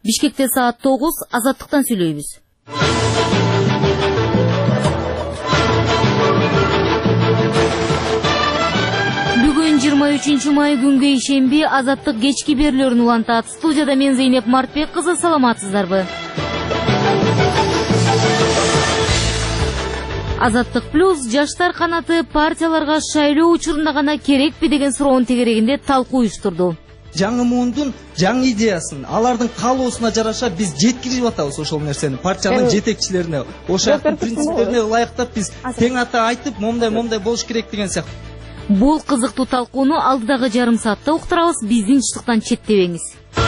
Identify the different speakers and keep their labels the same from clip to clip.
Speaker 1: Бишкекте саат 9, Азаттыктан сүйлөйбүз. Бүгүн 23 май күнгө ишемби, Азаттык кечки берүүлөрүн улантат. Студияда мен Зейнеп Мартбек кызы, саламатсыздарбы? Азаттык плюс жаштар канаты партияларга шайлоо учурунда гана керекпи деген суроонун тегерегинде талкуу уюштурду.
Speaker 2: Жаңы мундун жаңы идеясын, алардын каалоосуна жараша биз жеткирип атабыз ошол нерсени партиянын жетекчилерине, ошол принциптерине ылайыктап биз тең ата айтып, момдай болуш керек деген сыяктуу.
Speaker 1: Бул кызыктуу талкууну алдыдагы жарым саатта уктурабыз, биздин чыштыктан четтебеңиз.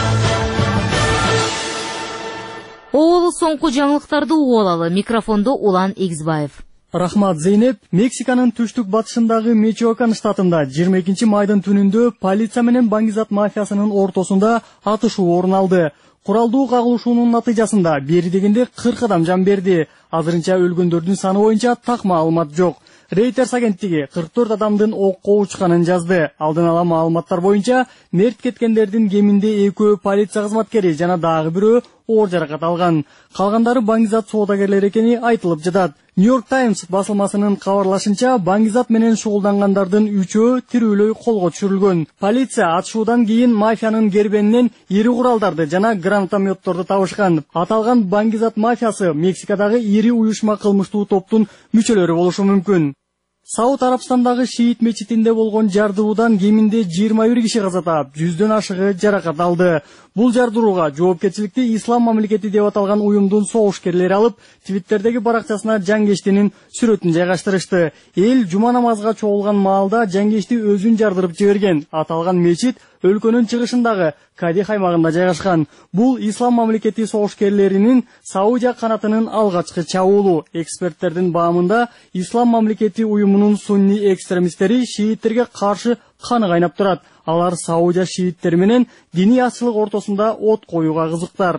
Speaker 1: Оолу соңку жаңылыктарды угуп алалы. Микрофондо Улан Эгизбаев.
Speaker 3: Рахмат, Зейнеп. Мексиканын түштүк батышындагы Мичоакан штатында 22 майдын түнүндө полиция менен баңгизат мафиясынын ортосунда атышуу орун алды. Куралдуу кагылышуунун натыйжасында бери дегенде 40 адам жан берди. Азырынча өлгөндөрдүн саны боюнча так маалымат жок. Reuters агенттиги 44 адамдын окко учканын жазды. Алдын ала маалыматтар боюнча мерт кеткендердин кеминде 2 полиция кызматкери жана дагы бирөө оор жаракат алган. Калгандары баңгизат соодагерлери экени айтылып жатат. New York Times басылмасынын кабарлашынча, баңгизат менен шугулдангандардын 3-өө тирүүлөй колго түшүрүлгөн. Полиция атышуудан кийин мафиянын кербенинен ири куралдарды жана гранатометторду табышкан. Аталган баңгизат мафиясы Мексикадагы ири уюшма кылмыштуу топтун мүчөлөрү болушу мүмкүн. Сауд Арабстандагы шиит мечитинде болгон жардыруудан кеминде 21 киши каза таап, 100дөн ашыгы жаракат алды. Бул жардырууга жоопкерчиликти Ислам мамлекети деп аталган уюмдун согушкерлери алып, Твиттердеги баракчасына жангештинин сүрөтүн жайгаштырышты. Эл жума намазга чогулган маалда жангешти өзүн жардырып жиберген. Аталган мечит өлкөнүн чыгышындагы Кадих аймагында жайгашкан. Бул Ислам мамлекети согушкерлеринин Саудия канатынын алгачкы чабуулу. Эксперттердин баамында Ислам мамлекети уюмунун сунни экстремисттери шииттерге каршы каны кайнап турат. Алар Саудия шииттери менен диний ачылык ортосунда от коюуга кызыктар.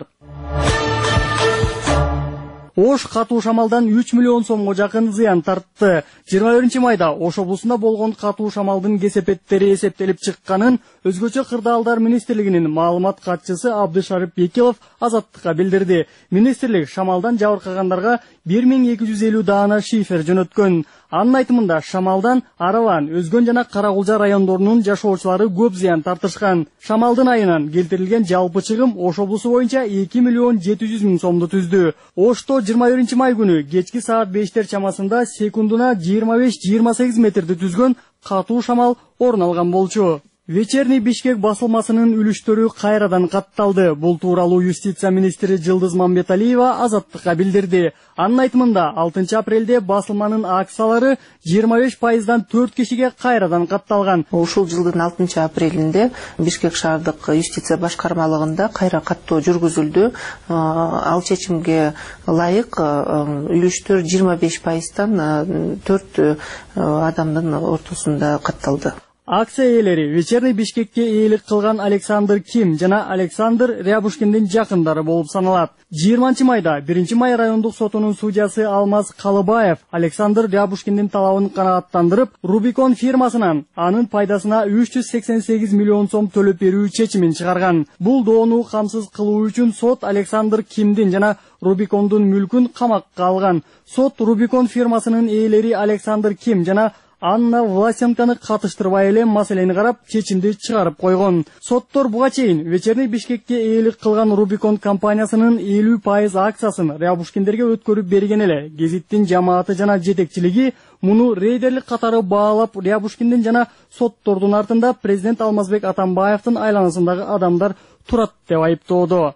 Speaker 3: Ош катуу шамалдан 3 миллион сомго жакын зыян тартты. 21 майда Ош облусунда болгон катуу шамалдын кесепеттери эсептелип чыкканын Өзгөчө кырдаалдар министрлигинин маалымат катчысы Абдышарып Бекилов Азаттыкка билдирди. Министрлик шамалдан жабыркагандарга 1250 даана шифер жөнөткөн. Анын айтымында шамалдан Араван, Өзгөн жана Карагулжа райондорунун жашоочулары көп зыян тартышкан. Шамалдын айынан келтирилген жалпы чыгым Ош облусу боюнча 2 миллион 700 миң сомду түздү. Ошто 21 май күнү кечки саат 5тер чамасында секундуна 25-28 метрди түзгөн катуу шамал орун алган болчу. Вечерний Бишкек басылмасынын үлүштөрү кайрадан катталды. Бул тууралуу юстиция министри Жылдыз Мамбеталиева Азаттыкка билдирди. Анын айтымында 6 апрелде басылманын акциялары 25%дан 4 кишиге кайрадан катталган.
Speaker 4: Ушул жылдын 6 апрелинде Бишкек шаардык юстиция башкармалыгында кайра каттоо жүргүзүлдү. Ал чечимге ылайык үлүштөр 25%дан 4 адамдын ортосунда катталды.
Speaker 3: Акция ээлери Вечерний Бишкекке ээлик кылган Александр Ким жана Александр Рябушкиндин жакындары болуп саналат. 20 майда 1 май райондук сотунун судьясы Алмаз Калыбаев Александр Рябушкиндин талабын канааттандырып, Рубикон фирмасынан анын пайдасына 388 миллион сом төлөп берүү чечимин чыгарган. Бул доону камсыз кылуу үчүн сот Александр Кимдин жана Рубикондун мүлкүн камакка алган. Сот Рубикон фирмасынын ээлери Александр Ким жана Анна Власенканы катыштырбай эле маселени карап, чечимди чыгарып койгон. Соттор буга чейин Вечерний Бишкекке ээлик кылган Рубикон компаниясынын 50% акциясын Рябушкиндерге өткөрүп берген эле. Гезиттин жамааты жана жетекчилиги муну рейдерлик катары баалап, Рябушкиндин жана соттордун артында президент Алмазбек Атамбаевдин айланасындагы адамдар турат деп айыптоодо.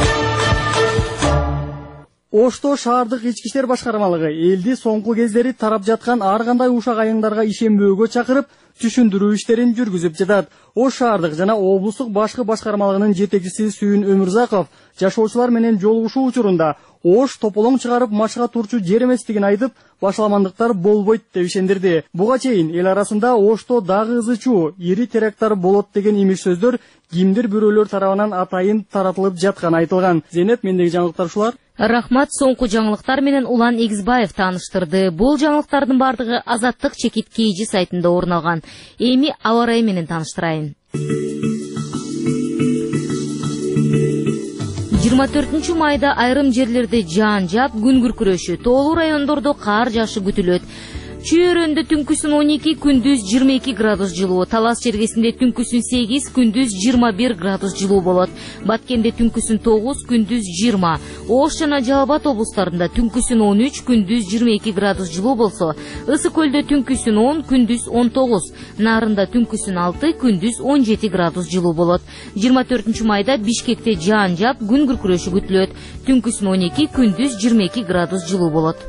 Speaker 3: Ошто шаардык ички иштер башкармалыгы элди соңку кездери тарап жаткан ар кандай ушак айыңдарга ишенбөөгө чакырып, түшүндүрүү иштерин жүргүзүп жатат. Ош шаардык жана облустук башкы башкармалыгынын жетекчиси Сүйүн Өмүрзаков жашоочулар менен жолугушуу учурунда Ош тополоң чыгарып машыга турчу жер эместигин айтып, башаламандыктар болбойт деп ишендирди. Буга чейин эл арасында Ошто дагы ызычуу, ири теракттар болот деген имиш сөздөр кимдир бирөөлөр тарабынан атайын таратылып жатканы айтылган. Зейнеп, мендеги жаңылыктар ушулар.
Speaker 1: Рахмат, соңку жаңылыктар менен Улан Эгизбаев тааныштырды. Бул жаңылыктардын бардыгы Азаттык чекит KG сайтында орун алган. Эми аба ырайы менен тааныштырайын. 24 майда айрым жерлерде жаан жаап, күн күркүрөшү, тоолуу райондордо кар жаашы күтүлөт. Чүйөрөндө түнкүсүн 12, күндүз 22 градус жылуу, Талас чергесинде түнкүсүн 8, күндүз 21 градус жылуу болот. Баткенде түнкүсүн 9, күндүз 20. Ош жана Жалал Абад облустарында түнкүсүн 13, күндүз 22 градус жылуу болсо, Ысык көлдө түнкүсүн 10, күндүз 19. Нарында түнкүсүн 6, күндүз 17 градус жылуу болот. 24 майда Бишкекте жаан жаап, күн күркүрөшү күтүлөт. Түнкүсүн 12, күндүз 22 градус жылуу болот.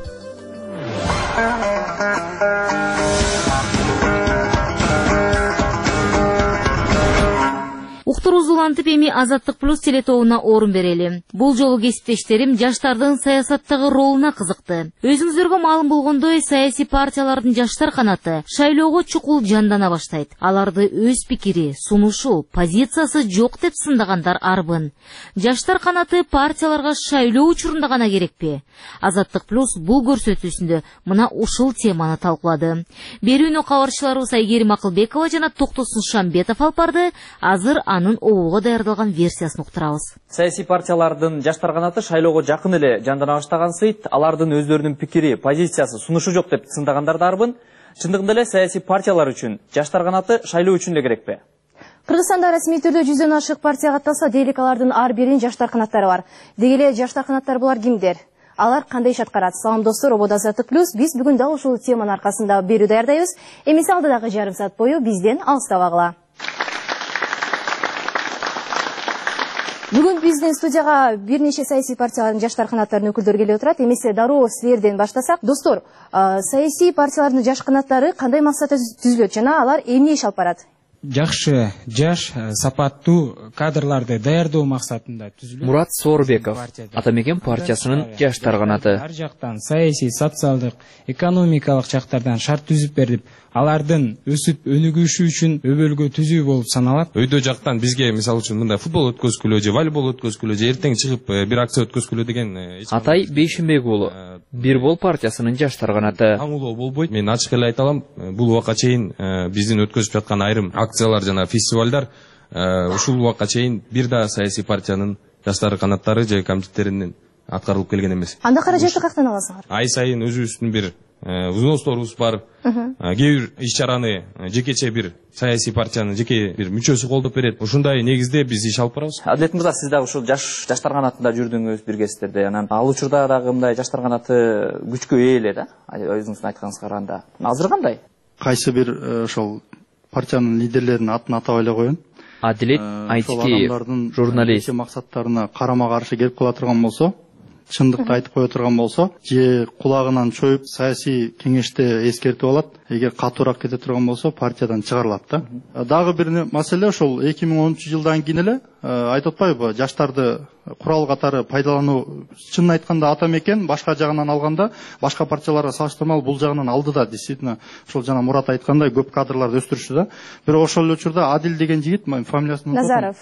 Speaker 1: Уктуруз улантып эми Азаттык плюс телетобуна орун берели. Бул жолу кесиптештерим жаштардын саясаттагы ролуна кызыкты. Өзүңүздөргө маалым болгондой, саясий партиялардын жаштар канаты шайлоого чукул жандана баштайт. Аларды өз пикири, сунушу, позициясы жок деп сындагандар арбын. Жаштар канаты партияларга шайлоо учурунда гана керекпи? Азаттык плюс бул көрсөтүүсүндө мына ушул теманы талкуулады. Берүүнү кабарчыларыбыз Айгерим Акылбекова жана Токтосун Шамбетов алып барды. Азыр анын обуга даярдалган версиясын уктурабыз.
Speaker 5: Саясий партиялардын жаштар канаты шайлоого жакын эле жандана баштаган сыйт, алардын өздөрүнүн пикири, позициясы, сунушу жок деп сындагандар да арбын. Чындыгында эле саясий партиялар үчүн жаштар канаты шайлоо үчүн эле керекпи?
Speaker 6: Кыргызстанда расмий түрдө 100дөн ашык партия катталса, дээрлик алардын ар биринин жаштар канаттары бар. Деги эле жаштар канаттары булар кимдер? Алар кандай иш аткарат? Салам достор, ободо Азаттык плюс. Биз бүгүн дал ушул теманын аркасында берүү даярдайбыз. Эмесе алдыдагы жарым саат бою бизден алыстабагыла. Бүгүн биздин студияга бир нече саясий партиялардын жаштар канаттарынын өкүлдөрү келип отурат. Эмесе дароо силерден баштасак. Достор, саясий партиялардын жаш канаттары кандай максатта түзүлөт жана алар эмне иш алып барат?
Speaker 7: Жакшы, жаш, сапаттуу кадрларды даярдоо максатында түзүлөт.
Speaker 5: Мурат Соорбеков, Ата Мекен партиясынын жаштар канаты.
Speaker 7: Ар жактан саясий, социалдык, экономикалык жактардан шарт түзүп берип, алардын өсүп өнүгүшү үчүн өбөлгө түзүү болуп саналат.
Speaker 8: Өйдө жактан бизге мисалы үчүн мындай футбол өткөзгүлө же волейбол өткөзгүлө же эртең чыгып бир акция өткөзгүлө деген
Speaker 5: Атай Бейшимбек уулу, Бир бол партиясынын жаштар канаты.
Speaker 8: Камылоо болбойт. Мен ачык эле айта алам, бул убакка чейин биздин өткөзүп жаткан айрым акциялар жана фестивалдар ушул убакка чейин бир да саясий партиянын жаштар канаттары же комитеттеринин аткарылып келген эмес.
Speaker 6: Анда каражатты каяктан аласыңар?
Speaker 8: Ай сайын өзүбүздүн бир взносторубуз бар. Кээ бир иш-чараны жекече бир саясий партиянын жеке бир мүчөсү колдоп берет. Ушундай негизде биз иш алып барабыз.
Speaker 5: Адилет мырза, сиз дагы ушул жаштар канатында жүрдүңүз бир кездерде. Анан ал учурда дагы мындай жаштар канаты күчкө ээ эле да. Өзүңүздүн айтканыңызга караганда. Азыр кандай?
Speaker 9: Кайсы бир ошол партиянын лидерлеринин атын атап эле коеюн.
Speaker 5: Адилет Айтикеев, журналист.
Speaker 9: Максаттарына карама каршы келип кала турган болсо, чындыкты айтып кое турган болсо, же кулагынан чоюп саясий кеңеште эскертип алат. Эгер катуураак кете турган болсо, партиядан чыгарылат да. Дагы бир маселе ошол 2013-жылдан кийин эле айтып атпайбы, жаштарды курал катары пайдалануу, чынын айтканда Ата Мекен башка жагынан алганда, башка партияларга салыштырмалуу бул жагынан алды да, действительно, ошол жана Мурат айткандай көп кадрларды өстүрүштү да. Бирок ошол эле учурда Адил деген жигит, фамилиясын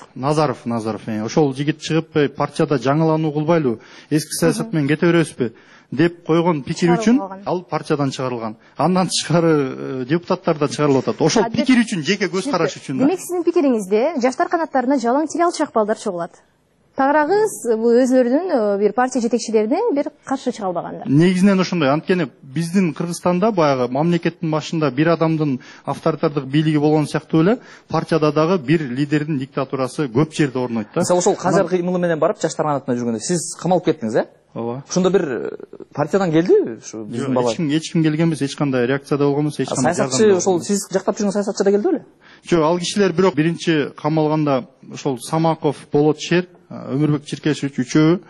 Speaker 9: Назаров. Ошол жигит чыгып партияда жаңылануу кылбайлы, эски саясат менен кете беребизби деп койгон пикир үчүн ал партиядан чыгарылган. Андан тышкары депутаттар да чыгарылып атат. Ошол пикир үчүн, жеке көз караш үчүн.
Speaker 6: Демек сиздин пикириңизде жаштар канаттарына жалаң тире алчак балдар чогулат. Тагыраагыз бул өзлөрүнүн бир партия жетекчилеринин бир каршы чыга албагандар.
Speaker 9: Негизинен ошондой. Анткени биздин Кыргызстанда баягы мамлекеттин башында бир адамдын авторитардык бийлиги болгон сыяктуу эле партияда дагы бир лидердин диктатурасы көп жерде орнойт да.
Speaker 5: Мисалы ошол Казар кыймылы менен барып жаштар канатына жүргөндө сиз камалып кеттиңиз,
Speaker 9: Ооба.
Speaker 5: Ошондо бир партиядан келди ушу биздин бала.
Speaker 9: Эч ким келген эмес, эч кандай реакция да болгон эмес, эч кандай.
Speaker 5: Саясатчы ошол сиз жактап жүргөн саясатчы да келди беле?
Speaker 9: Жок, ал кишилер бирок биринчи камалганда ошол Самаков, Болот Шер, Өмүрбек Чиркешевич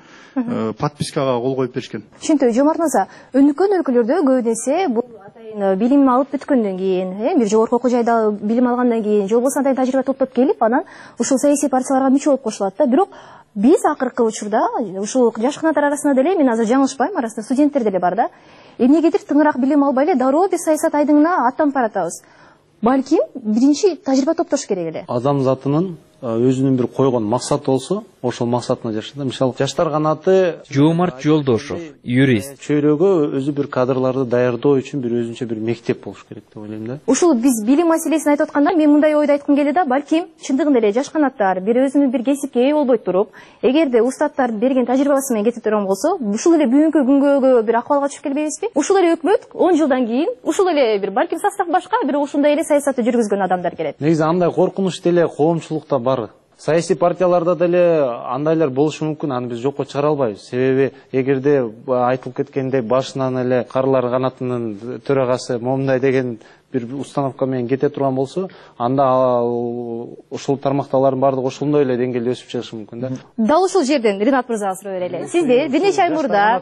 Speaker 9: үчөө подпискага кол коюп беришкен.
Speaker 6: Түшүнтүү, Жомарт мырза, өнүккөн өлкөлөрдө көбүнесе бул атайын билим алып бүткөндөн кийин, бир жогорку окуу жайда билим алгандан кийин, же болбосо атайын тажрыйба топтоп келип, анан ушул саясий партияларга мүчө болуп кошулат да. Бирок биз акыркы учурда ушул жаш канаттар арасында деле, мен азыр жаңылышпайм, арасында студенттер деле бар да. Эмнегедир тыңыраак билим албай эле дароо биз саясат айдыңына аттанып баратабыз. Балким биринчи тажрыйба топтош керек эле.
Speaker 10: Адам затынын өзүнүн бир койгон максаты болсо, ошол максатына жашаат. Мисалы, жаштар канаты
Speaker 5: Жоомарт Жолдошов, юрист.
Speaker 10: Чөйрөгө өзү бир кадрларды даярдоо үчүн бир өзүнчө бир мектеп болуш керек деп ойлойм да.
Speaker 6: Ушул биз билим маселесин айтып атканда мен мындай ойду айткым келет да, балким чындыгында эле жаш канаттар бир өзүнүн бир кесипке ээ болбой туруп, эгерде устаттар берген тажрыйбасы менен кетип турган болсо, ушул эле бүгүнкү күнгө бир акыбалга түшүп келбейбизби? Ушул эле өкмөт 10 жылдан кийин ушул эле бир балким состав башка, бирок ушундай эле саясатты жүргүзгөн адамдар келет.
Speaker 10: Негизи андай коркунуч деле коомчулукта бар. Саясий партияларда деле андайлар болушу мүмкүн, аны биз жокко чыгара албайбыз. Себеби эгерде айтылып кеткендей башынан эле Карылар канатынын төрагасы момундай деген бир установка менен кете турган болсо, анда ушул тармакталардын баардыгы ошондой эле деңгээлде өсүп чыгышы мүмкүн да.
Speaker 6: Дал ушул жерден Ринат мырзага суроо берели. Сизде бир нече ай мурда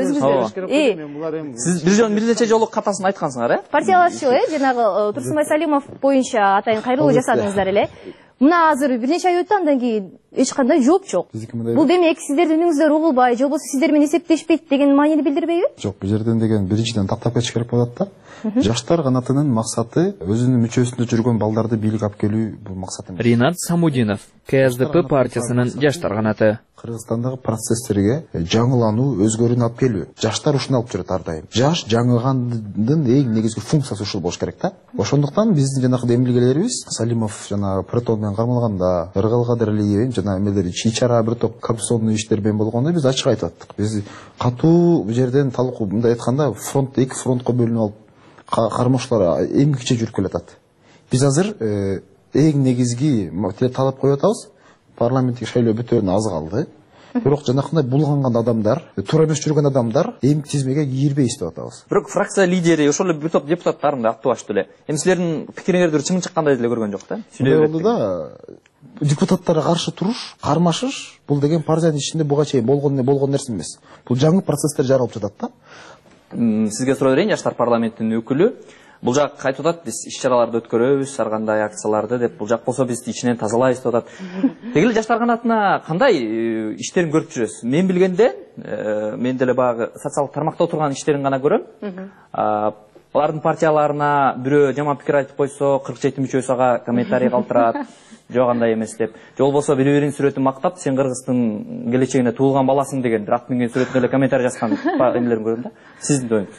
Speaker 5: Сиз бир нече жолу катасын айткансыңар,
Speaker 6: партиялашуу, жанагы Турсунбай Салимов боюнча атайын кайрылуу жасадыңыздар эле. Мына азыр бир нече ай өттү, андан кийин эч кандай жооп жок. Бул демек сиздердин үнүңүздөр угулбай, же болбосо сиздер менен эсептешпейт деген маанини билдирбейби?
Speaker 11: Жок, бул жерден деген биринчиден тактап кетиш керек болот да. Жаштар канатынын максаты өзүнүн мүчөсүндө жүргөн балдарды бийликке алып келүү, бул максат эмес.
Speaker 5: Ринат Самудинов, КСДП партиясынын жаштар канаты.
Speaker 11: Кыргызстандагы процесстерге жаңылануу, өзгөрүүнү алып келүү. Жаштар ушуну алып жүрөт ар дайым. Жаш жаңылгандын эң негизги функциясы ушул болуш керек да. Ошондуктан биздин жанагы демилгелерибиз Салимов жана Протон менен кармалганда, Ыргалкадыр Алиевин жана эмелер чийчара бир топ коррупционный иштер менен болгондо биз ачык айтып аттык. Биз катуу бул жерден талкуу мындай айтканда фронт эки фронтко бөлүнүп алып кармоошулар эмгиче жүрүп келатат. Биз азыр эң негизги талап коюп атабыз. Парламенттик шайлоо бүтөөнү аз калды. Бирок жанакындай булганган адамдар, туура эмес жүргөн адамдар эмгик тизмеге кирбей иштеп атабыз.
Speaker 5: Бирок фракция лидери ошол эле бир топ депутаттарын да актыбаштуу эле. Эми силердин пикириңерди чымын чыккандай деле көргөн жок да.
Speaker 11: Сүйлөп болду да. Депутаттарга каршы туруш, кармашыш бул деген партиянын ичинде буга чейин болгон нерсе эмес. Бул жаңы процесстер жаралып жатат да.
Speaker 5: Сизге суроо берейин, жаштар парламентинин өкүлү. Бул жак айтып атат, биз иш-чараларды өткөрөбүз, ар кандай акцияларды деп, бул жак болсо биз ичинен тазалайбыз деп атат. Деги эле жаштар канатына кандай иштерин көрүп жүрөсүз? Мен билгенде, мен деле багы социалдык тармакта отурган иштерин гана көрөм. Алардын партияларына бирөө жаман пикир айтып койсо, 47 мүчөсү ага комментарий калтырат. Жок андай эмес деп. Же болбосо бири-биринин сүрөтүн мактап, сен Кыргыздын келечегине туулган баласың деген ат минген сүрөтүнө эле комментарий жазган эмелерин көрдүм да. Сиздин оюңуз?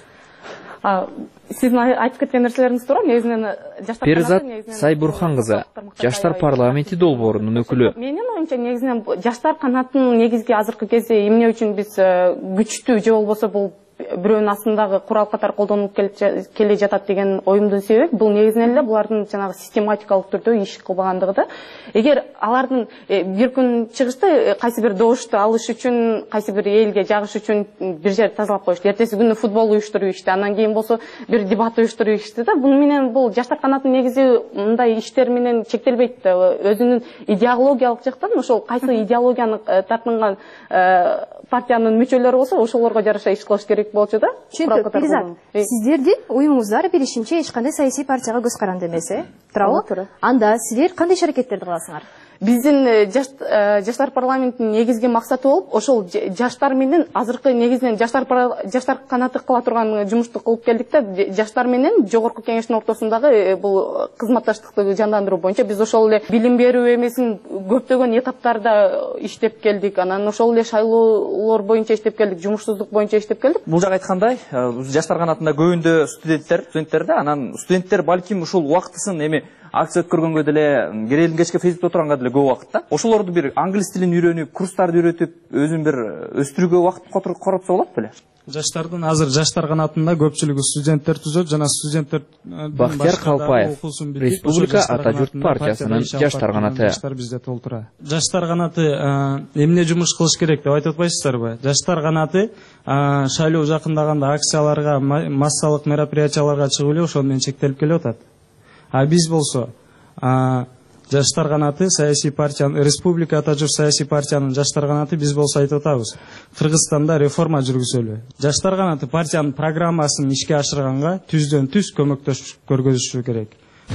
Speaker 12: Сиздин айтып кеткен нерселериңиз туура. Негизинен жаштар
Speaker 5: Перизат Сайбурхан кызы, жаштар парламенти долбоорунун өкүлү.
Speaker 12: Менин оюмча негизинен жаштар канатынын негизги азыркы кезде эмне үчүн биз күчтүү же болбосо бул бирөөнүн астындагы курал катары колдонулуп келе жатат деген оюмдун себеби бул негизинен эле булардын жанагы систематикалык түрдө иш кылбагандыгы да. Эгер алардын бир күн чыгышты кайсы бир добушту алыш үчүн, кайсы бир элге жагыш үчүн бир жерди тазалап коюшту, эртеси күнү футбол уюштуруп ишти, андан кийин болсо бир дебат уюштуруп ишти да. Бул менен бул жаштар канатынын негизи мындай иштер менен чектелбейт да. Өзүнүн идеологиялык жактан ошол кайсы идеологияны тартынган партиянын мүчөлөрү болсо ошолорго жараша иш кылыш керек болчу да.
Speaker 6: Перизат, сиздердин оюңуздар билишимче эч кандай саясий партияга көз каранды эмес, туурабы? Анда силер кандай иш-аракеттерди кыласыңар?
Speaker 12: Биздин жаштар парламентинин негизги максаты болуп, ошол жаштар менен азыркы негизинен жаштар канаты кыла турган жумушту кылып келдик да. Жаштар менен жогорку кеңештин ортосундагы бул кызматташтыкты жандандыруу боюнча биз ошол эле билим берүү эмесин көптөгөн этаптарда иштеп келдик. Анан ошол эле шайлоолор боюнча иштеп келдик, жумушсуздук боюнча иштеп келдик.
Speaker 5: Бул жак айткандай, жаштар канатында көбүндө студенттер да, анан студенттер балким ушул убактысын эми акция өткөргөнгө деле, керелин кечке Фейсбукта отурганга деле көп убакыт да. Ошолорду бир англис тилин үйрөнүп, курстарды үйрөтүп, өзүн бир өстүрүүгө убакыт коротсо болот беле?
Speaker 7: Жаштардын азыр жаштар канатында көпчүлүгү студенттер түзөт жана студенттер
Speaker 5: Бактияр Калпаев, Республика Ата журт партиясынын жаштар канаты.
Speaker 7: Бизде толтура. Жаштар канаты эмне жумуш кылыш керек деп айтып атпайсыздарбы? Жаштар канаты шайлоо жакындаганда акцияларга, массалык мероприятияларга чыгып эле ошол менен чектелип келип атат. А биз болсо жаштар канаты саясий партиянын, Республика Ата журт саясий партиянын жаштар канаты биз болсо айтып атабыз. Кыргызстанда реформа жүргүзөлү. Жаштар канаты партиянын программасын ишке ашырганга түздөн түз көмөктөшүп көргөзүшү керек.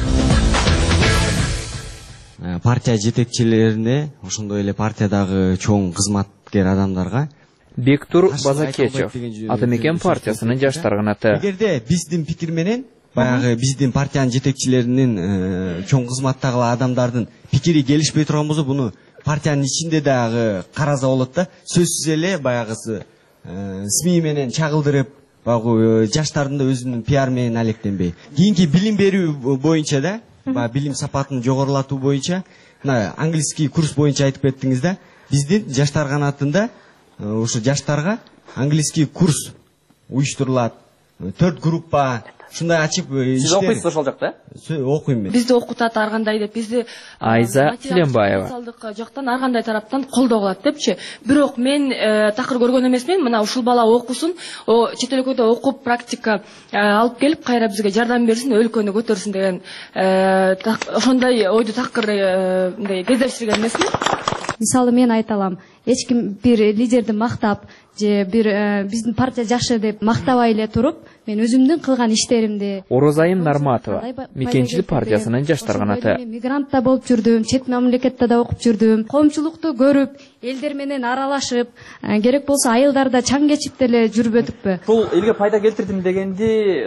Speaker 13: Партия жетекчилерине, ошондой эле партиядагы чоң кызматкер адамдарга
Speaker 5: Бектур Базакечев, Ата мекен партиясынын жаштар канаты.
Speaker 13: Эгерде биздин пикир менен баягы биздин партиянын жетекчилеринин чоң кызматтагы адамдардын пикири келишпей турган болсо, буну партиянын ичинде дагы караса болот да. Сөзсүз эле баягысы СМИ менен чагылдырып, баягы жаштардын да өзүнүн пиар менен алектенбей. Кийинки билим берүү боюнча да, билим сапатын жогорулатуу боюнча, мына английский курс боюнча айтып кеттиңиз да, биздин жаштар канатында ушу жаштарга английский курс уюштурулат. 4 группа ушундай ачып
Speaker 5: Сиз окуйсуз ошол жакта?
Speaker 13: Окуйм мен.
Speaker 14: Бизди окутат ар кандай деп, бизди
Speaker 5: Айза Тиленбаева
Speaker 14: социалдык жактан ар кандай тараптан колдоо кылат депчи. Бирок мен такыр көргөн эмесмин. Мына ушул бала окусун, чет өлкөдө окуп практика алып келип кайра бизге жардам берсин, өлкөнү көтөрсүн деген ошондой ойду такыр мындай кездештирген эмесмин.
Speaker 15: Мисалы мен айта алам, эч ким бир лидерди мактап же бир биздин партия жакшы деп мактабай эле туруп, мен өзүмдүн кылган иштеримди.
Speaker 5: Орозайым Нарматова, Мекенчилик партиясынын жаштар канаты.
Speaker 15: Мигрантта болуп жүрдүм, чет мамлекетте да окуп жүрдүм. Коомчулукту көрүп, элдер менен аралашып, керек болсо айылдарда чаң кечип деле жүрүп өтүппү.
Speaker 5: Бул элге пайда келтирдим дегенди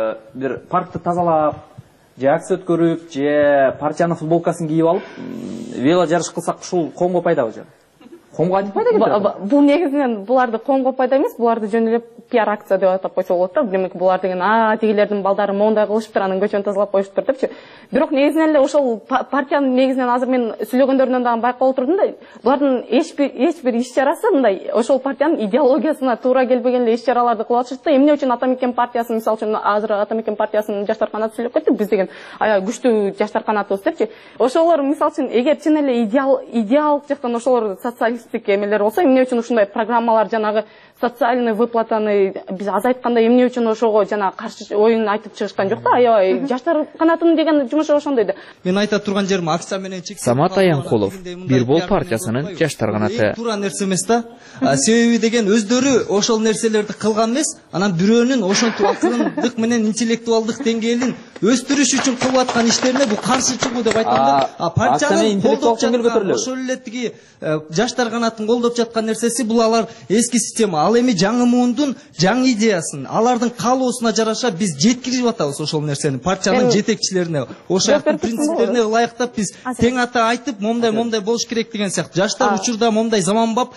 Speaker 5: бир паркты тазалап, же акция өткөрүп, же партиянын футболкасын кийип алып, вело жарыш кылсак ушул коомго пайдабы же? Коомго кантип пайда келтирет?
Speaker 12: Бул негизинен буларды коомго пайда эмес, буларды жөн эле пиар акция деп атап койсо болот да. Демек булар деген тигилердин балдары моундай кылышыптыр, анын көчөнү тазалап коюшуптур депчи. Бирок негизинен эле ошол партиянын негизинен азыр мен сүйлөгөндөрүнөн дагы байкап отурдум да, булардын эч бир иш чарасы мындай ошол партиянын идеологиясына туура келбеген эле иш чараларды кылып атышат да. Эмне үчүн Атамекен партиясы, мисалы үчүн азыр Атамекен партиясынын жаштар канаты сүйлөп кетти, биз деген аябай күчтүү жаштар канатыбыз депчи. Ошолор мисалы үчүн эгер чын эле идеалдык жактан ошолор социалисттик эмелер болсо, эмне үчүн ушундай программалар, жанагы социальный выплатаны биз азайтканда эмне үчүн ошого жана каршы оюн айтып чыгышкан жок да. Аябай жаштар канатынын деген жумушу ошондой да.
Speaker 2: Мен айта турган жерим акция менен чек.
Speaker 5: Самат Аянкулов, Бир бол партиясынын жаштар канаты.
Speaker 2: Туура нерсе эмес да. Себеби деген өздөрү ошол нерселерди кылган эмес, анан бирөөнүн ошентип акылдык менен интеллектуалдык деңгээлин өстүрүш үчүн кылып аткан иштерине бул каршы чыгуу деп айтам да. Партиянын колдоп жаткан ошол эле тиги жаштар канатын колдоп жаткан нерсеси бул алар эски система. Ал эми жаңы муундун жаңы идеясын, алардын каалоосуна жараша биз жеткирип атабыз ошол нерсени партиянын жетекчилерине, ошол принциптерине ылайыктап биз тең ата айтып, момдай болуш керек деген сыяктуу. Жаштар учурда момдай заманбап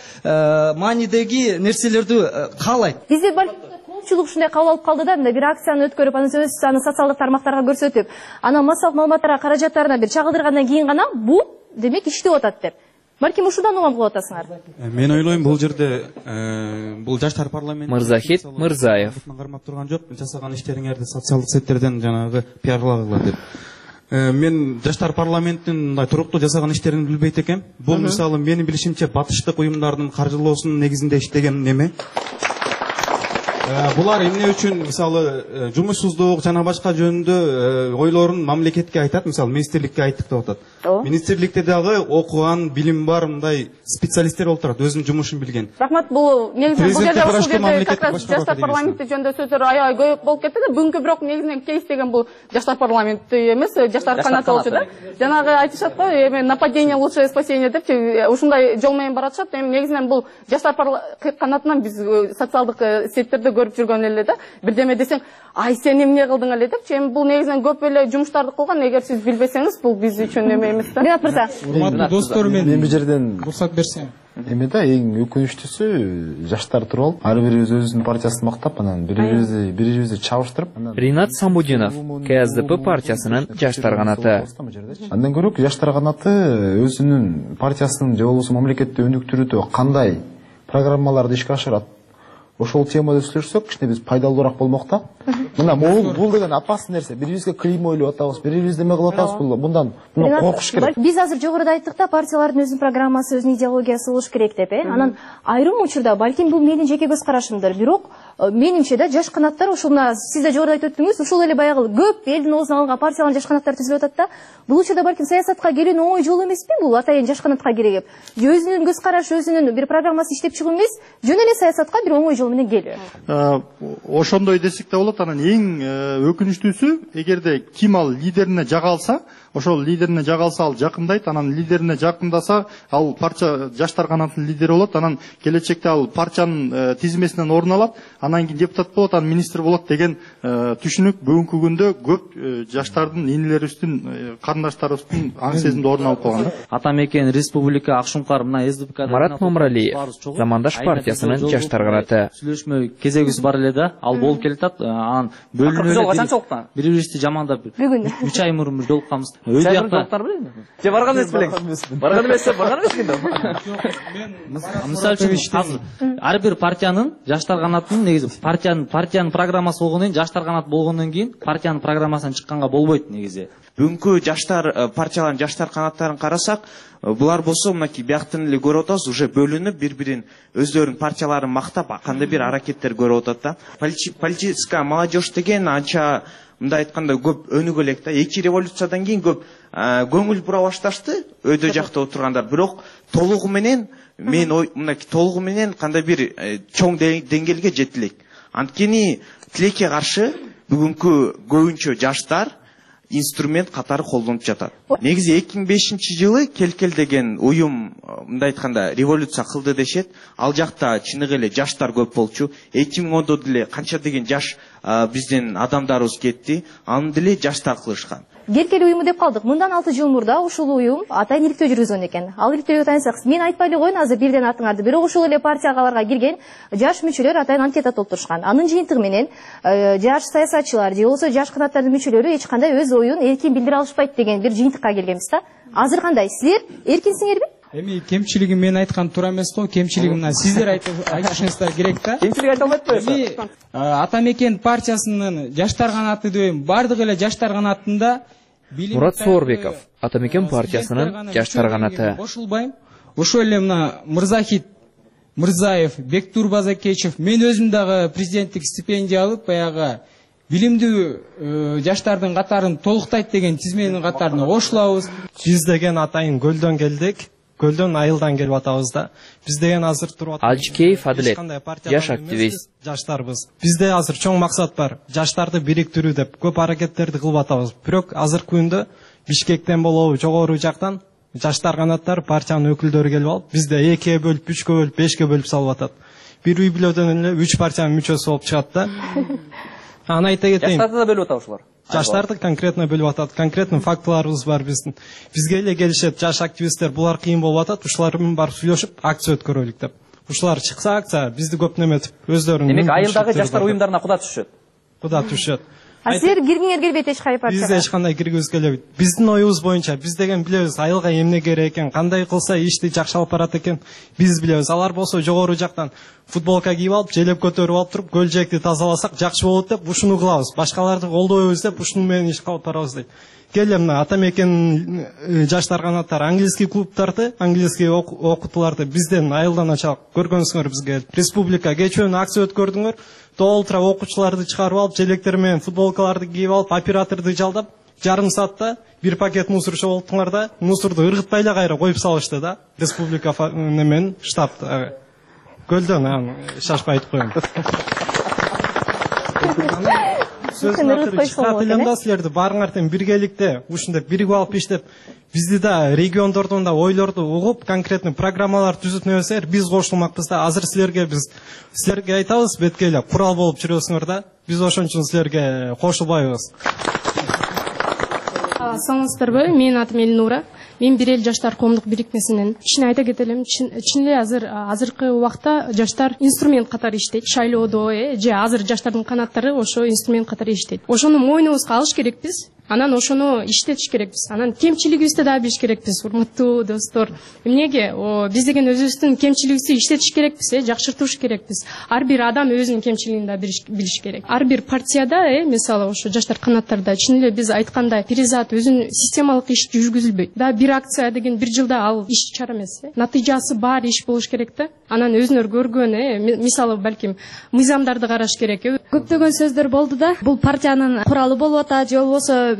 Speaker 2: маанидеги нерселерди каалайт.
Speaker 6: Бизде коомчулук ушундай кабыл алып калды да, мындай бир акцияны өткөрүп, анан аны социалдык тармактарга көрсөтүп, анан массалык маалыматтарга каражаттарына бир чагылдыргандан кийин гана бул демек иштеп атат деп. Балким ушудан угам кылып атасыңар.
Speaker 16: Мен ойлойм, бул жерде бул жаштар парламенти
Speaker 5: Мырзахит Мырзаев
Speaker 16: кармап турган жок, жасаган иштериңерди социалдык сеттерден жанагы пиарлагыла деп. Мен жаштар парламенттин мындай туруктуу жасаган иштерин билбейт экем. Бул мисалы менин билишимче батыштык уюмдардын каржылоосунун негизинде иштеген неме. Булар эмне үчүн мисалы жумушсуздук жана башка жөнүндө ойлорун мамлекетке айтат, мисалы министрликке айттык деп атат. Министрликте дагы окуган, билим бар мындай специалисттер болуп турат, өзүнүн жумушун билген.
Speaker 12: Рахмат, бул негизинен бул жерде ушул жерде как раз жаштар парламенти жөнүндө сөздөр аябай көп болуп кетти да. Бүгүнкү бирок негизинен кейс деген бул жаштар парламенти эмес, жаштар канаты болчу да. Жанагы айтышат го, эми нападение лучшее спасение депчи, ушундай жол менен баратышат. Эми негизинен бул жаштар канатынан биз социалдык сеттерде көрүп жүргөн эле да. Бирдеме десең, ай сен эмне кылдың эле депчи. Эми бул негизинен көп эле жумуштарды кылган. Эгер сиз билбесеңиз, бул биз үчүн эме эмес да.
Speaker 6: Ринат мырза.
Speaker 17: Урматтуу достор, мен
Speaker 11: бул жерден
Speaker 17: уруксат берсем.
Speaker 11: Эми да эң өкүнүчтүүсү жаштар туруп алып, ар бирибиз өзүнүн партиясын мактап, анан бири-бирибизди чабыштырып.
Speaker 5: Ринат Самудинов, КСДП партиясынын жаштар канаты.
Speaker 11: Андан көрө жаштар канаты өзүнүн партиясынын же болбосо мамлекетти өнүктүрүүдө кандай программаларды ишке ашырат, ошол темада сүйлөшсөк, кичине биз пайдалуураак болмок да. Мына бул деген апасыз нерсе. Бирибизге клеймо ойлоп атабыз, бирибизди эме кылып атабыз. Мындан коркуш керек.
Speaker 6: Биз азыр жогоруда айттык да, партиялардын өзүнүн программасы, өзүнүн идеологиясы болуш керек деп, Анан айрым учурда, балким бул менин жеке көз карашымдыр, бирок менимче да жаш канаттар ушул сиз да жогоруда айтып өттүңүз, ушул эле баягы көп элдин оозуна алынган партиялардын жаш канаттары түзүлүп атат да. Бул учурда балким саясатка кирүүнүн оңой жолу эмеспи бул, атайын жаш канатка кирегип. Өзүнүн көз карашы, өзүнүн бир программасы иштеп чыгуу эмес, жөн эле саясатка бир оңой жол менен келүү.
Speaker 9: Ошондой десек да болот. Анан эң өкүнүчтүүсү эгерде ким ал лидерине жага алса, ошол лидерине жага алса ал жакындайт, анан лидерине жакындаса ал партия жаштар канатынын лидери болот, анан келечекте ал партиянын тизмесинен орун алат, анан кийин депутат болот, анан министр болот деген түшүнүк бүгүнкү күндө көп жаштардын инилерибиздин, карындаштарыбыздын аң сезимде орун алып калган да.
Speaker 5: Ата мекен республика Акшумкар мына СДПК
Speaker 17: Марат Мамыралиев, Замандаш партиясынын жаштар канаты.
Speaker 5: Сүйлөшмө кезегибиз бар эле да, ал болуп келатат. Анан бөлүнүп бири-бирибизди жамандап 3 ай мурун бир жолукканбыз. Өз жакта же барган эмес белең. Барган эмес экен да. Мисалы үчүн ар бир партиянын жаштар канатынын негизи партиянын программасы болгондон кийин, жаштар канат болгондон кийин партиянын программасынан чыкканга болбойт негизи.
Speaker 18: Бүгүнкү жаштар партияларын жаштар канаттарын карасак, булар болсо мынакей бияктан эле көрүп атабыз, уже бөлүнүп бири-бирин өздөрүнүн партияларын мактап кандай бир аракеттер көрүп атат да. Политическая молодежь деген анча мындай айтканда көп өнүгө элек да. 2 революциядан кийин көп көңүл бура башташты өйдө жакта отургандар, бирок толугу менен мынакей толугу менен кандай бир чоң деңгээлге жете элек. Анткени тилекке каршы бүгүнкү көбүнчө жаштар инструмент катары колдонуп жатат. Негизи 2005-жылы Келкел деген уюм мындай айтканда революция кылды дешет. Ал жакта чыныгы эле жаштар көп болчу. 2010-да деле канча деген жаш биздин адамдарыбыз кетти. Аны деле жаштар кылышкан.
Speaker 6: Келкел уюму деп калдык. Мындан 6 жыл мурда ушул уюм атайын иликтөө жүргүзгөн экен. Ал иликтөөгө таянсак, мен айтпай эле коеюн азыр бирден атыңарды. Бирок ушул эле партияларга кирген жаш мүчөлөр атайын анкета толтурушкан. Анын жыйынтыгы менен жаш саясатчылар же болбосо жаш канаттардын мүчөлөрү эч кандай өз оюн эркин билдире алышпайт деген бир жыйынтыкка келгенбиз да. Азыр кандай? Силер эркинсиңерби?
Speaker 19: Эми кемчилигин мен айткан туура эмес го, кемчилигин мына сиздер айтышыңыздар керек да.
Speaker 5: Кемчилик айта албайт
Speaker 19: коесуз. Ата мекен партиясынын жаштар канаты дейм, бардык эле жаштар канатында
Speaker 17: Мурат Соорбеков, Ата мекен партиясынын жаштар канаты.
Speaker 19: Кошулбайм. Ошол эле мына Мырзахит Мырзаев, Бектур Базакечев, мен өзүм дагы президенттик стипендия алып, баягы билимдүү жаштардын катарын толуктайт деген тизменин катарына кошулабыз.
Speaker 20: Биз деген атайын көлдөн келдик. Көлдөн айылдан келип атабыз да. Биз деген азыр туруп атабыз.
Speaker 17: Алжикеев Адилет, жаш активист.
Speaker 20: Жаштарбыз. Бизде азыр чоң максат бар. Жаштарды бириктирүү деп көп аракеттерди кылып атабыз. Бирок азыркы күндө Бишкектен болобу, жогору жактан жаштар канаттары партиянын өкүлдөрү келип алып, бизде 2-ге бөлүп, 3-ге бөлүп, 5-ге бөлүп салып атат. Бир үй бүлөдөн эле 3 партиянын мүчөсү болуп чыгат да. Аны айта кетейин.
Speaker 5: Жаштарды да бөлүп атат ушулар.
Speaker 20: Жаштарды конкретно бөлүп атат, конкретно фактыларыбыз бар биздин. Бизге эле келишет жаш активисттер, булар кыйын болуп атат, ушулар менен барып сүйлөшүп, акция өткөрөлүк деп. Ушулар чыкса акция, бизди көп неметип, өздөрүнүн.
Speaker 5: Демек айылдагы жаштар уюмдарына куда түшөт.
Speaker 20: Куда түшөт.
Speaker 6: А силер киргиңер келбейт эч кайсы партияга?
Speaker 20: Биз эч кандай киргибиз келбейт. Биздин оюбуз боюнча биз деген билебиз, айылга эмне керек экен, кандай кылса ишти жакшы алып барат экен. Биз билебиз. Алар болсо жогору жактан футболка кийип алып, желеп көтөрүп алып туруп, көл жээкти тазаласак жакшы болот деп ушуну кылабыз. Башкаларды колдойбуз деп ушуну менен иш кылып барабыз дейт. Келе мына Ата мекен жаштар канаттары английский клубтарды, английский окутууларды бизден айылдан ачалык көргөнсүңөр бизге. Республика кечүүнү акция өткөрдүңөр. Толтура окуучуларды чыгарып алып, желектер менен футболкаларды кийип алып, операторду жалдап, жарым саатта бир пакет мусор чогулттуңар да, мусорду ыргытпай эле кайра коюп салышты да. Республика немен штаб көлдөн шашпай айтып коеюн. Чыгатылымда силерди барыңар тең биргеликте ушундай биригип алып иштеп, бизди да региондордун да ойлорду угуп, конкретный программалар түзүп небесеңер, биз кошулмакпыз да. Азыр силерге айтабыз, бетке эле курал болуп жүрөсүңөр да. Биз ошон үчүн силерге кошулбайбыз.
Speaker 21: Саламатсыздарбы? Менин атым Элнура. Мен бир эл жаштар коомдук бирикмесинен. Ишин айта кетелим, чын эле азыркы убакта жаштар инструмент катары иштейт. Шайлоодо же азыр жаштардын канаттары ошо инструмент катары иштейт. Ошону мойнубузга алыш керекпиз. Анан ошону иштетиш керекпиз. Анан кемчилигибизди да билиш керекпиз, урматтуу достор. Эмнеге? Биз деген өзүбүздүн кемчилигибизди иштетиш керекпиз, жакшыртыш керекпиз. Ар бир адам өзүнүн кемчилигин да билиш керек. Ар бир партияда, мисалы ошо жаштар канаттарда чын эле биз айткандай перизат өзүнүн системалык иш жүргүзүлбөйт. Да бир акция деген бир жылда ал иш чара эмес. Натыйжасы бар иш болуш керек да. Анан өзүнөр көргөн, мисалы балким мыйзамдарды караш керек.
Speaker 15: Көптөгөн сөздөр болду да. Бул партиянын куралы болуп атат, же болбосо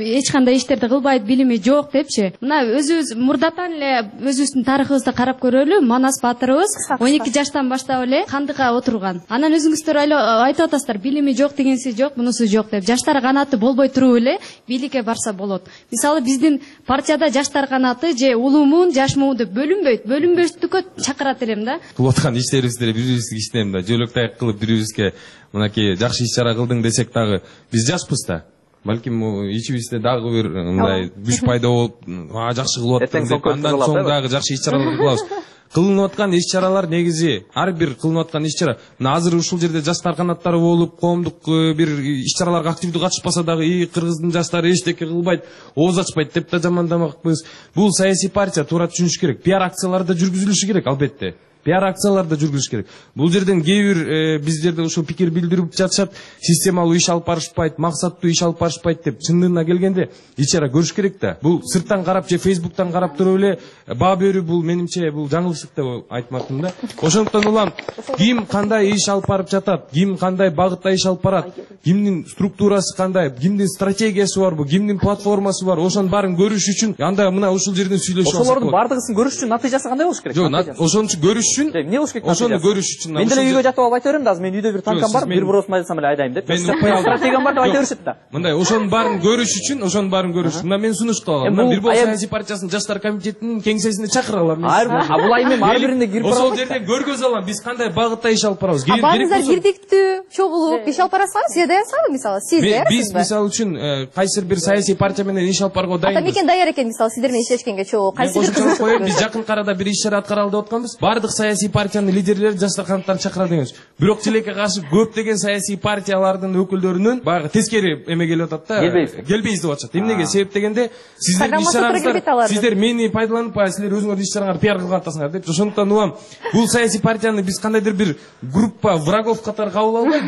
Speaker 15: эч кандай иштерди кылбайт, билими жок депчи. Мына өзүбүз мурдатан эле өзүбүздүн тарыхыбызды карап көрөлү. Манас баатырыбыз 12 жаштан баштап эле кандыкка отурган. Анан өзүңүздөр айтып атасыздар, билими жок дегенси жок, мунусу жок деп. Жаштар канаты болбой туруп эле бийликке барса болот. Мисалы биздин партияда жаштар канаты же улуумун, жашмуун деп бөлүнбөштүккө чакырат элем да.
Speaker 8: Кылып аткан иштерибизди бирибизге иштейм да, жөлөктөй кылып бирибизге мынакей жакшы иш чара кылдың десек дагы биз жашпыз да. Балким ичибизде дагы бир мындай күч пайда болуп, жакшы кылып аттың деп андан соң дагы жакшы иш чаралар кылабыз. Кылынып аткан иш чаралар негизи ар бир кылынып аткан иш чара. Мына азыр ушул жерде жаштар канаттары болуп, коомдук бир иш чараларга активдүү катышпаса дагы, кыргыздын жаштары эчтеке кылбайт, ооз ачпайт деп да жамандамакпыз. Бул саясий партия туура түшүнүш керек. Пиар акциялары да жүргүзүлүшү керек албетте. Пиар акцияларды жүргүзүш керек. Бул жерден кээ бир биздерде ушул пикир билдирип жатышат, системалуу иш алып барышпайт, максаттуу иш алып барышпайт деп. Чындыгына келгенде ичара көрүш керек да. Бул сырттан карап же Facebook'тан карап туруп эле баа берүү бул менимче бул жаңылыштык деп айтмакмын да. Ошондуктан улам ким кандай иш алып барып жатат, ким кандай багытта иш алып барат, кимдин структурасы кандай, кимдин стратегиясы барбы, кимдин платформасы бар, ошонун баарын көрүш үчүн анда мына ушул жерден сүйлөшүп алсак.
Speaker 5: Ошолордун бардыгысын көрүш үчүн натыйжасы кандай болуш керек?
Speaker 8: Жок, ошон үчүн көрүш үчүн,
Speaker 5: эмне болуш керек?
Speaker 8: Ошону көрүш үчүн.
Speaker 5: Мен деле үйгө жатып алып айта берем да, азыр менин үйдө бир танкам бар, бир брос майдасам эле айдайм деп. Стратегиям бар деп айта беришет да.
Speaker 8: Мындай ошонун баарын көрүш үчүн, мына мен сунуш кылып алам. Бир бул саясий партиясынын жаштар комитетинин кеңсесине чакыра алам.
Speaker 5: Бул айым ар бирине кирип барам.
Speaker 8: Ошол жерден көргөзө алам, биз кандай багытта иш алып барабыз.
Speaker 6: Баарыңыздар бирдиктүү, чогулуп иш алып барасызбы? Сиз даярсызбы мисалы? Сиз даярсызбы?
Speaker 8: Биз мисалы үчүн кайсыр бир саясий партия менен иш алып барууга дайынбыз.
Speaker 6: Атамекен даяр экен мисалы сиздер менен иштешкенге чогуу. Кайсы бир кызык?
Speaker 8: Биз жакын арада бир иш чара аткаралы деп атканбыз. Бардык саясий партиянын лидерлери жаштар канаттарын чакыра дегенбиз. Бирок тилекке каршы көптөгөн саясий партиялардын өкүлдөрүнүн баягы тескери эме келип атат да. Келбейбиз деп атышат. Эмнеге? Себеп дегенде сиздердин иш чараңыздар, сиздер мени пайдаланып, силер өзүңөрдүн иш чараңарды пиар кылган атасыңар деп. Ошондуктан улам бул саясий партияны биз кандайдыр бир группа врагов катары кабыл албай,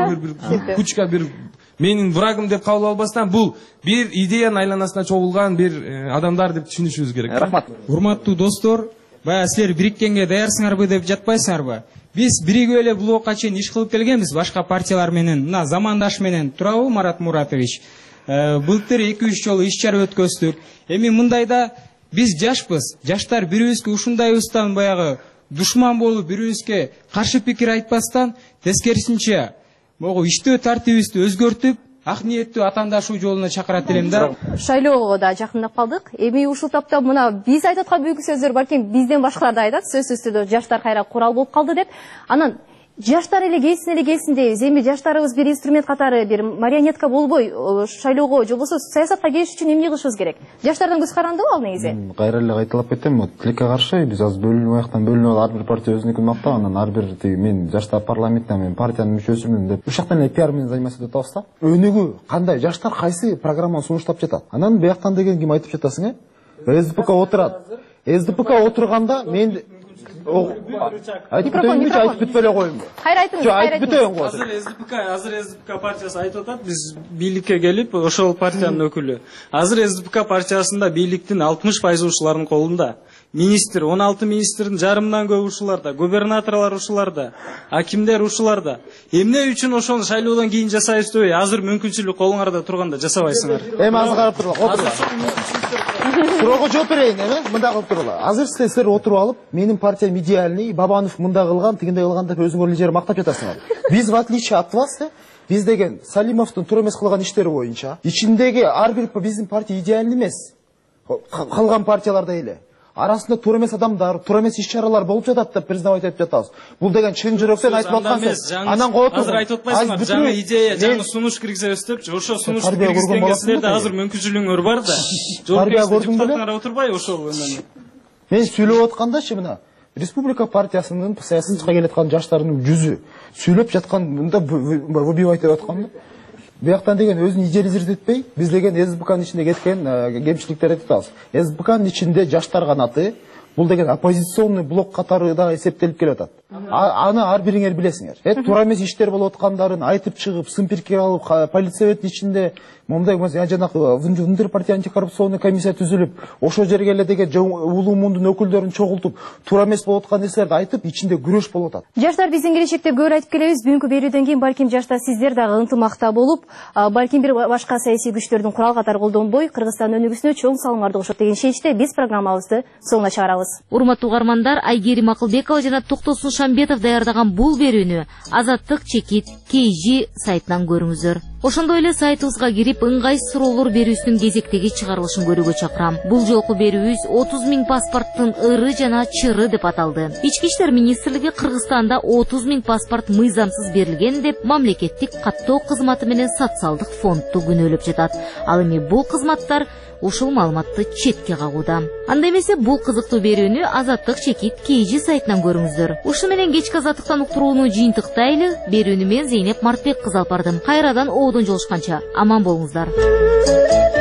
Speaker 8: бир кучка бир менин врагым деп кабыл албастан, бул бир идеянын айланасына чогулган бир адамдар деп түшүнүшүбүз керек.
Speaker 5: Рахмат.
Speaker 19: Урматтуу достор, баягы силер бириккенге даярсыңарбы деп жатпайсыңарбы? Биз биригип эле бул убакка чейин иш кылып келгенбиз башка партиялар менен. Мына замандаш менен турабы Марат Муратович? Былтыр 2-3 жолу иш чара өткөздүк. Эми мындайда биз жашпыз. Жаштар бирибизге ушундайыбыздан баягы душман болуп, бирибизге каршы пикир айтпастан, тескерисинче могу иштөө тартибибизди өзгөртүп, ак ниеттүү атаандашуу жолуна чакырат элем да.
Speaker 6: Шайлоого да жакындап калдык. Эми ушул тапта мына биз айтып аткан бүгүнкү сөздөр балким бизден башкалар да айтат. Сөзсүз түрдө жаштар кайра курал болуп калды деп. Анан жаштар эле келсин дейбиз. Эми жаштарыбыз бир инструмент катары, бир марионетка болбой шайлоого же болбосо саясатка келиш үчүн эмне кылышыбыз керек? Жаштардан көз карандыбы ал негизи?
Speaker 11: Кайра эле кайталап кетем. Тилекке каршы биз азыр бөлүнүп ар бир партия өзүнүкүн мактап, анан ар бир мен жаштар парламентинен мен партиянын мүчөсүмүн деп. Ушул жактан эле пиар менен заниматься этип атабыз да. Өнүгүү кандай, жаштар кайсы программаны сунуштап жатат? Анан бияктан деген ким айтып жатасың, СДПК отурат. СДПК отурганда мен айтып бүтпөй эле коюмбу?
Speaker 6: Кайра айтыңыз.
Speaker 11: Жок, айтып бүтөйүн го.
Speaker 7: Азыр СДПК партиясы айтып атат, биз бийликке келип, ошол партиянын өкүлү. Азыр СДПК партиясында бийликтин 60% ушулардын колунда. Министр, 16 министрдин жарымынан көп ушуларда, губернаторлор ушуларда, акимдер ушуларда. Эмне үчүн ошону шайлоодон кийин жасайбыз дебей, азыр мүмкүнчүлүк колуңарда турганда жасабайсыңар.
Speaker 11: Эми азыр карап туруңар, отуруңар. Суроого жооп берейин, мындай кылып туруңар. Азыр силер отуруп алып, менин партиям идеальный, Бабанов мындай кылган, тигиндей кылган деп өзүңөр эле мактап жатасыңар. Биз в отличие от вас, биз деген Салимовдун тура эмес кылган иштери боюнча, ичиндеги ар бир биздин партия идеальный эмес. Калган партияларда эле арасында туура эмес адамдар, туура эмес иш-чаралар болуп жатат деп признавать этип жатабыз. Бул деген чын жүрөктөн айтып аткансыз. Анан коюп туруңар.
Speaker 7: Азыр айтып атпайсыңар, жаңы идея, жаңы сунуш киргизебиз депчи. Ошо сунушту киргизгенге силерде азыр мүмкүнчүлүгүңөр бар да.
Speaker 11: Тарбия көрдүң беле?
Speaker 7: Депутаттар отурбай ошол менен.
Speaker 11: Мен сүйлөп аткандачы мына Республика партиясынын саясатчыга келаткан жаштардын жүзү сүйлөп жаткан мында выбивать этип аткан. Бияктан деген өзүн идеализировать этпей, биз деген СДПКнын ичинде кеткен кемчиликтерди айтабыз. СДПКнын ичинде жаштар канаты Бул деген оппозиционный блок катары да эсептелип келип атат. Аны ар бириңер билесиңер. Туура эмес иштер болуп аткандарын айтып чыгып, сын пикир алып, полицияттын ичинде момундай жанагы Внутрь партия антикоррупционный комиссия түзүлүп, ошо жерге эле деген улуу мундун өкүлдөрүн чогултуп, туура эмес болуп аткан нерселерди айтып, ичинде күрөш болуп атат.
Speaker 6: Жаштар биздин келечекте көп айтып келебиз. Бүгүнкү берүүдөн кийин балким жаштар сиздер дагы ынтымакта болуп, балким бир башка саясий күчтөрдүн курал катары колдонбой, Кыргызстан өнүгүүсүнө чоң салымдарды кошот деген ишеничте биз программабызды соңуна чыгарабыз.
Speaker 1: Урматтуу угармандар, Айгерим Акылбекова жана Токтосун Шамбетов даярдаган бул берүүнү Азаттык чекит KG сайтынан көрүңүздөр. Ошондой эле сайтыбызга кирип, ыңгайсыз суроолор берүүсүнүн кезектеги чыгарылышын көрүүгө чакырам. Бул жолку берүүбүз 30 000 паспорттун ыры жана чыры деп аталды. Ички иштер министрлиги Кыргызстанда 30 000 паспорт мыйзамсыз берилген деп мамлекеттик каттоо кызматы менен социалдык фондду күнөөлөп жатат. Ал эми бул кызматтар ушул маалыматты четке кагууда. Анда эмесе бул кызыктуу берүүнү Азаттык чекит KG сайтынан көрүңүздөр. Ушу менен кечки азаттыктан уктурууну жыйынтыктайлы. Берүүнү мен Зейнеп Мартбек кызы алып бардым. Кайрадан оодон жолушканча аман болуңуздар.